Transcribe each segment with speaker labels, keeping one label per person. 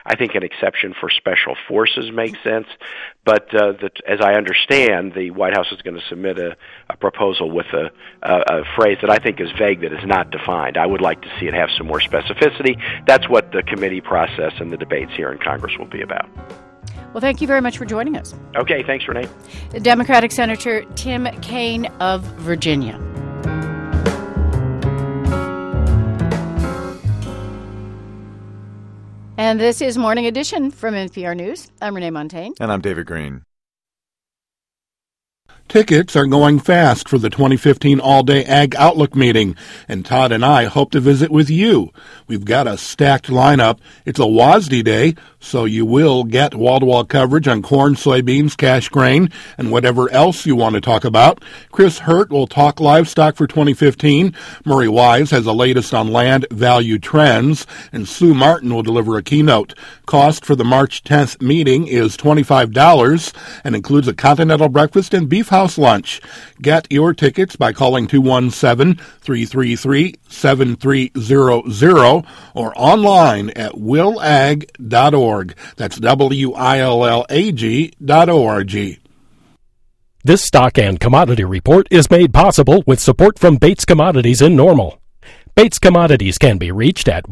Speaker 1: I think an exception for special forces makes sense. But as I understand, the White House is going to submit a proposal with a phrase that I think is vague, that is not defined. I would like to see it have some more specificity. That's what the committee process and the debates here in Congress will be about.
Speaker 2: Well, thank you very much for joining us.
Speaker 1: Okay, thanks, Renee.
Speaker 2: Democratic Senator Tim Kaine of Virginia. And this is Morning Edition from NPR News. I'm Renee Montaigne.
Speaker 3: And I'm David Green.
Speaker 4: Tickets are going fast for the 2015 All-Day Ag Outlook meeting, and Todd and I hope to visit with you. We've got a stacked lineup. It's a WASDE day, so you will get wall-to-wall coverage on corn, soybeans, cash grain, and whatever else you want to talk about. Chris Hurt will talk livestock for 2015. Murray Wise has the latest on land value trends, and Sue Martin will deliver a keynote. Cost for the March 10th meeting is $25 and includes a continental breakfast and beef house lunch. Get your tickets by calling 217-333-7300 or online at willag.org. That's WILLAG.org.
Speaker 5: This stock and commodity report is made possible with support from Bates Commodities in Normal. Bates Commodities can be reached at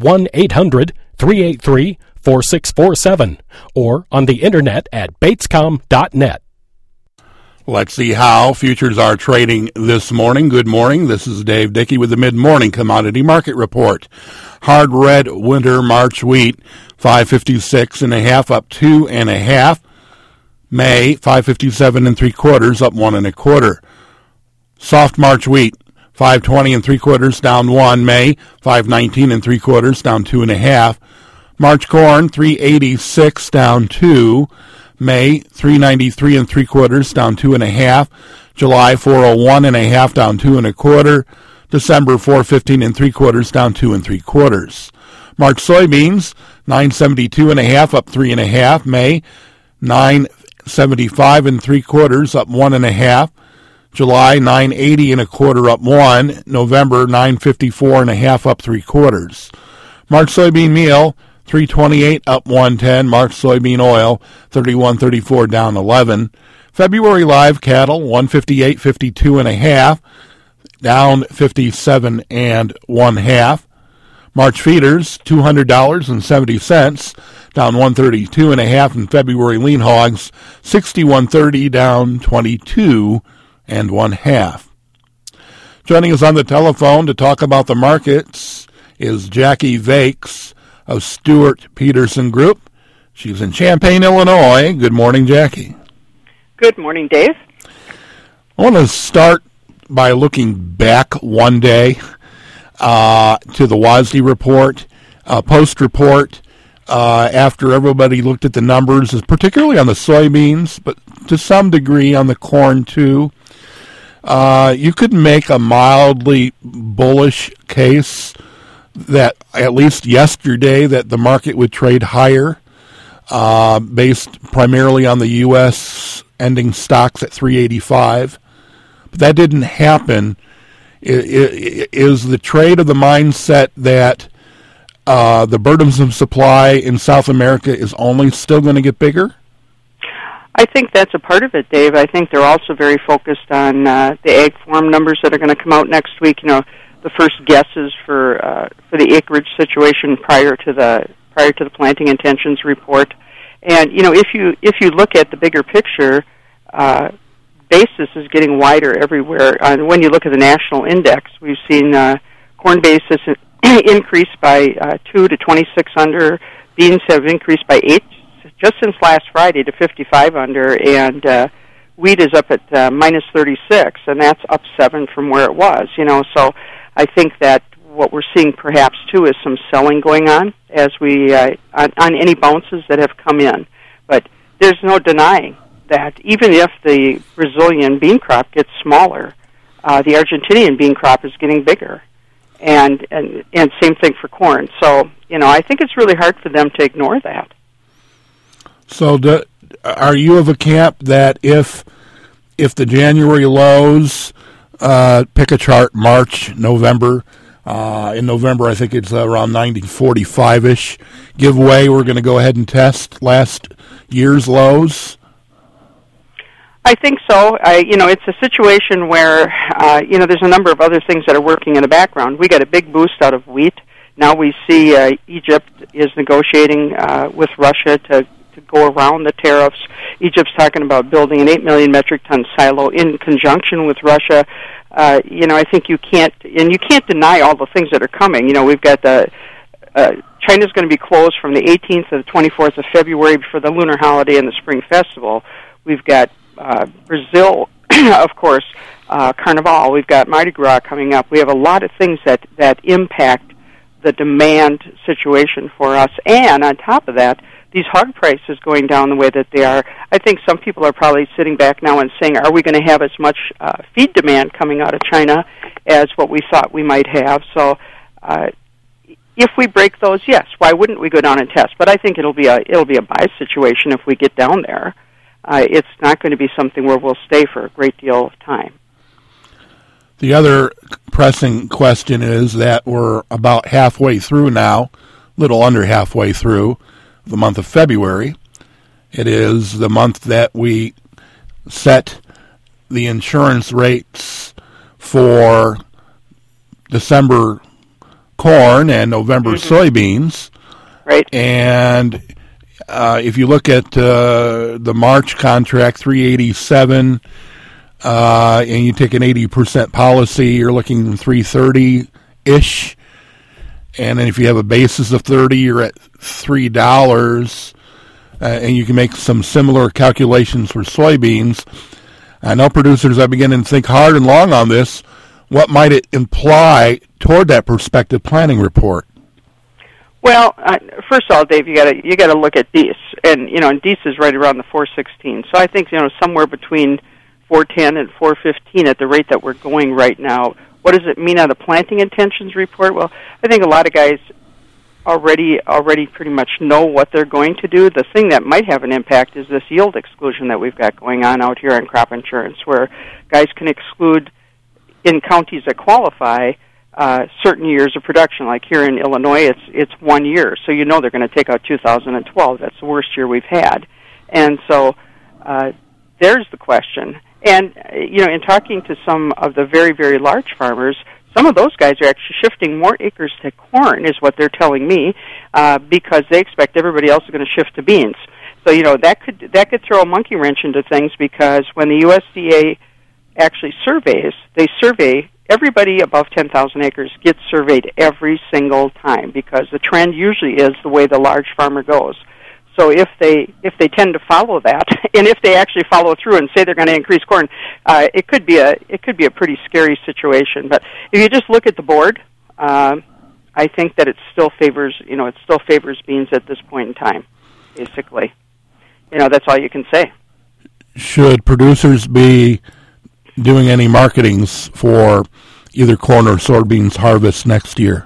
Speaker 5: 1-800-383-4647 or on the internet at batescom.net.
Speaker 4: Let's see how futures are trading this morning. Good morning. This is Dave Dickey with the Mid-Morning Commodity Market Report. Hard red winter March wheat, 556.5 up 2.5. May, 557 3/4 up 1 1/4. Soft March wheat, 520 3/4 down 1. May, 519 3/4 down 2.5. March corn, 386 down 2. May, 393 3/4 down 2.5. July, 401 1/2 down 2 1/4. December, 415 3/4 down 2 3/4. March soybeans, 972 1/2 up 3.5. May, 975 3/4 up 1 1/2. July, 980 1/4 up 1. November, 954 1/2 up 3/4. March soybean meal, 328 up 110. March soybean oil, 31.34 down 11. February live cattle, 158.52 1/2, down 57 1/2. March feeders, $200.70, down 132 1/2. And February lean hogs, 61.30 down 22 1/2. Joining us on the telephone to talk about the markets is Jackie Vakes of Stewart Peterson Group. She's in Champaign, Illinois. Good morning, Jackie.
Speaker 6: Good morning, Dave.
Speaker 4: I want to start by looking back one day to the WASDE report, post-report, after everybody looked at the numbers, particularly on the soybeans, but to some degree on the corn too. You could make a mildly bullish case that at least yesterday that the market would trade higher, based primarily on the U.S. ending stocks at 385. But that didn't happen. Is the trade of the mindset that the burdensome supply in South America is only still going to get bigger?
Speaker 6: I think that's a part of it, Dave. I think they're also very focused on the ag farm numbers that are going to come out next week. You know, the first guesses for the acreage situation prior to the planting intentions report. And you know, if you look at the bigger picture, basis is getting wider everywhere. When you look at the national index, we've seen corn basis increase by 2 to 26 under. Beans have increased by 8 just since last Friday to 55 under, and wheat is up at minus 36, and that's up 7 from where it was. You know, so I think that what we're seeing perhaps too is some selling going on as we on any bounces that have come in. But there's no denying that even if the Brazilian bean crop gets smaller, the Argentinian bean crop is getting bigger, and same thing for corn. So you know, I think it's really hard for them to ignore that.
Speaker 4: So are you of a camp that if the January lows, pick a chart, March, November, In November, I think it's around 90.45-ish. Giveaway, we're going to go ahead and test last year's lows.
Speaker 6: I think so. It's a situation where, there's a number of other things that are working in the background. We got a big boost out of wheat. Now we see Egypt is negotiating with Russia to go around the tariffs. Egypt's talking about building an 8 million metric ton silo in conjunction with Russia. I think you can't deny all the things that are coming. We've got China's going to be closed from the 18th to the 24th of February for the Lunar Holiday and the Spring Festival. We've got Brazil, of course, Carnival. We've got Mardi Gras coming up. We have a lot of things that impact the demand situation for us. And on top of that, these hog prices going down the way that they are, I think some people are probably sitting back now and saying, are we going to have as much feed demand coming out of China as what we thought we might have? So if we break those, yes, why wouldn't we go down and test? But I think it'll be a buy situation if we get down there. It's not going to be something where we'll stay for a great deal of time.
Speaker 4: The other pressing question is that we're about halfway through now, little under halfway through the month of February. It is the month that we set the insurance rates for December corn and November soybeans.
Speaker 6: Right.
Speaker 4: And if you look at the March contract, 387, and you take an 80% policy, you're looking 330-ish. And then if you have a basis of 30, you're at $3. And you can make some similar calculations for soybeans. I know producers are beginning to think hard and long on this. What might it imply toward that prospective planning report?
Speaker 6: Well, first of all, Dave, you got to look at DEES, and DEES is right around the 416. So I think somewhere between 410 and 415 at the rate that we're going right now. What does it mean on the planting intentions report? Well, I think a lot of guys already pretty much know what they're going to do. The thing that might have an impact is this yield exclusion that we've got going on out here on crop insurance, where guys can exclude in counties that qualify certain years of production. Like here in Illinois, it's 1 year, so they're going to take out 2012. That's the worst year we've had, and so there's the question. And in talking to some of the very, very large farmers, some of those guys are actually shifting more acres to corn, is what they're telling me, because they expect everybody else is going to shift to beans. So that could throw a monkey wrench into things, because when the USDA actually surveys, they survey everybody above 10,000 acres gets surveyed every single time, because the trend usually is the way the large farmer goes. So if they tend to follow that, and if they actually follow through and say they're going to increase corn, it could be a pretty scary situation. But if you just look at the board, I think that it still favors beans at this point in time. Basically, that's all you can say. Should producers be doing any marketings for either corn or soybeans harvest next year?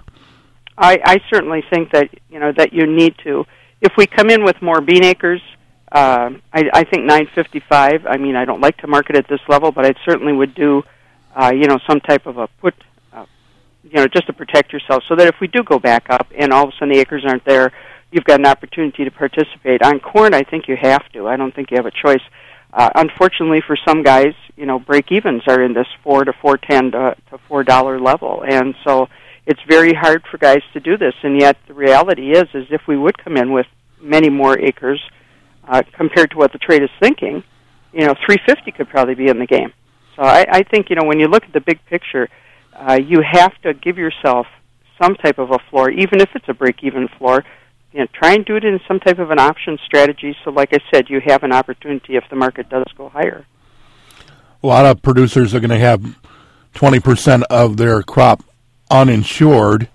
Speaker 6: I certainly think that that you need to. If we come in with more bean acres, I think 955. I mean, I don't like to market at this level, but I certainly would do, some type of a put, just to protect yourself, so that if we do go back up and all of a sudden the acres aren't there, you've got an opportunity to participate. On corn, I think you have to. I don't think you have a choice. Unfortunately, for some guys, break evens are in this $4 to $4.10 to $4 level, and so it's very hard for guys to do this, and yet the reality is if we would come in with many more acres compared to what the trade is thinking, 350 could probably be in the game. So I think, when you look at the big picture, you have to give yourself some type of a floor, even if it's a break-even floor. Try and do it in some type of an option strategy, so like I said, you have an opportunity if the market does go higher. A lot of producers are going to have 20% of their crop uninsured,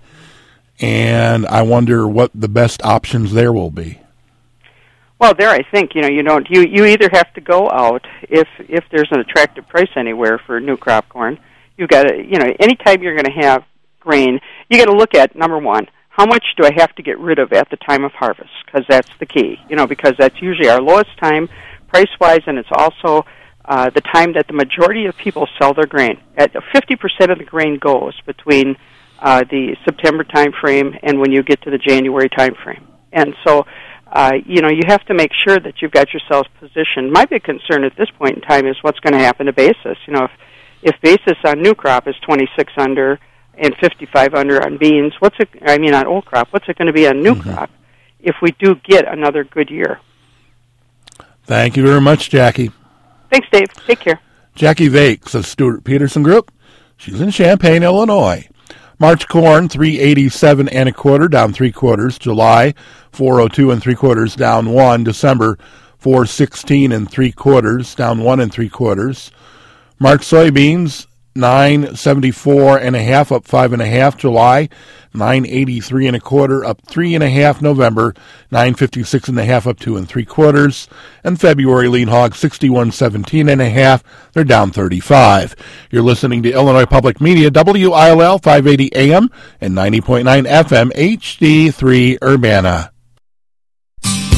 Speaker 6: and I wonder what the best options there will be. Well, there I think you either have to go out if there's an attractive price anywhere for new crop corn. You've got to anytime you're going to have grain, you got to look at, number one, how much do I have to get rid of at the time of harvest? Because that's the key. Because that's usually our lowest time price wise, and it's also the time that the majority of people sell their grain. At 50% of the grain goes between the September time frame, and when you get to the January time frame. And so, you have to make sure that you've got yourselves positioned. My big concern at this point in time is what's going to happen to basis. If basis on new crop is 26 under and 55 under on beans, on old crop, what's it going to be on new crop if we do get another good year?
Speaker 4: Thank you very much, Jackie.
Speaker 6: Thanks, Dave. Take care.
Speaker 4: Jackie Vakes of Stewart Peterson Group. She's in Champaign, Illinois. March corn, 387 1/4, down 3/4. July, 402 3/4, down 1. December, 416 3/4, down 1 3/4. March soybeans, 974 1/2, up 5 1/2. July, 983 1/4, up 3 1/2. November, 956 1/2, up 2 3/4. And February lean hog, 6117 1/2. They're down 35. You're listening to Illinois Public Media, WILL 580 AM and 90.9 FM HD3 Urbana.